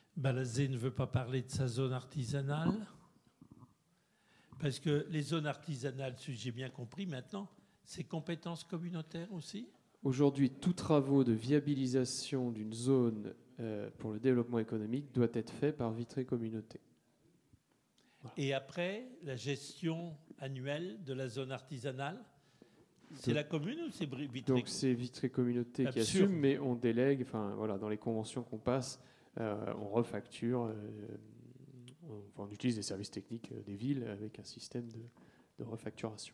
Balazé ne veut pas parler de sa zone artisanale. Parce que les zones artisanales, si j'ai bien compris maintenant, c'est compétence communautaire aussi? Aujourd'hui, tout travaux de viabilisation d'une zone pour le développement économique doit être fait par Vitré Communauté. Voilà. Et après, la gestion annuelle de la zone artisanale, c'est la commune ou c'est Vitré? Donc c'est Vitré Communauté qui assume, mais on délègue, enfin voilà, dans les conventions qu'on passe, on refacture, on utilise les services techniques des villes avec un système de refacturation.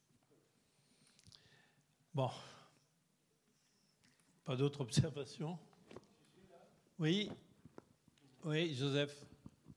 Bon. Pas d'autres observations? Oui. Oui, Joseph.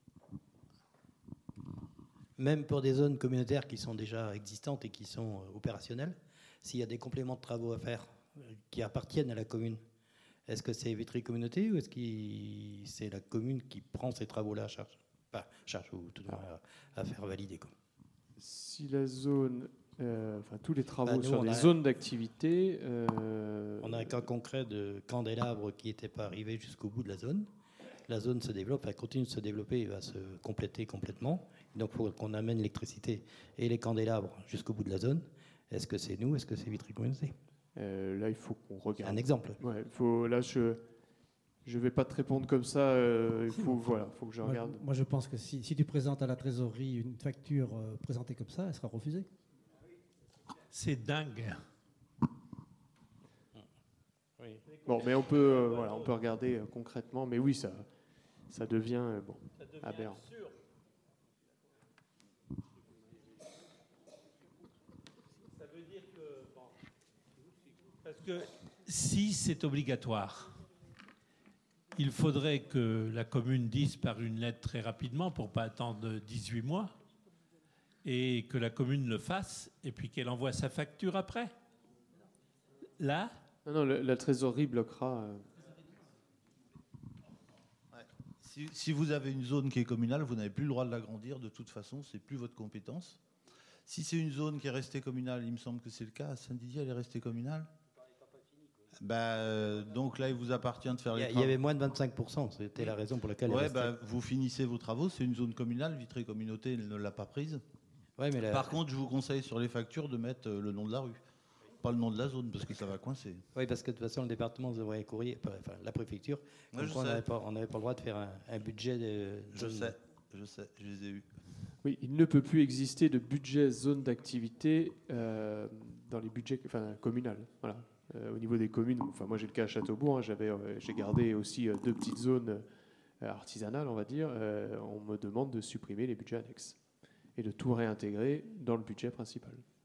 Même pour des zones communautaires qui sont déjà existantes et qui sont opérationnelles, s'il y a des compléments de travaux à faire qui appartiennent à la commune, est-ce que c'est Vitry Communauté ou est-ce que c'est la commune qui prend ces travaux-là à charge? Pas charge ou tout à faire valider, quoi. Si la zone, tous les travaux sur les zones d'activité... On a un cas concret de candélabre qui n'était pas arrivé jusqu'au bout de la zone. La zone se développe, elle continue de se développer, elle va se compléter complètement. Donc il faut qu'on amène l'électricité et les candélabres jusqu'au bout de la zone. Est-ce que c'est nous? Est-ce que c'est Vitry Communauté? Là, il faut qu'on regarde. Un exemple. Ouais, là, je ne vais pas te répondre comme ça. Il faut que je regarde. Moi, je pense que si tu présentes à la trésorerie une facture présentée comme ça, elle sera refusée. C'est dingue. Oui. Bon, mais on peut regarder concrètement. Mais oui, ça devient aberrant. Sûr. Ça veut dire que... Parce que si c'est obligatoire, il faudrait que la commune dise par une lettre très rapidement pour ne pas attendre 18 mois et que la commune le fasse et puis qu'elle envoie sa facture après. Là? Non, la trésorerie bloquera. Si vous avez une zone qui est communale, vous n'avez plus le droit de l'agrandir. De toute façon, c'est plus votre compétence. Si c'est une zone qui est restée communale, il me semble que c'est le cas. Saint-Didier, elle est restée communale. Donc là, il vous appartient de faire les travaux. Il y avait moins de 25%. C'était la raison pour laquelle. Vous finissez vos travaux. C'est une zone communale. Vitré Communauté ne l'a pas prise. Ouais, mais Par contre, je vous conseille sur les factures de mettre le nom de la rue. Pas le nom de la zone, parce que ça va coincer. Oui, parce que de toute façon, le département devrait courrier, la préfecture. Ouais, on n'avait pas le droit de faire un budget de... Je sais, je les ai eus. Oui, il ne peut plus exister de budget zone d'activité dans les budgets communales. Voilà. Au niveau des communes, moi j'ai le cas à Châteaubourg, j'ai gardé aussi 2 petites zones artisanales, on va dire. On me demande de supprimer les budgets annexes et de tout réintégrer dans le budget principal.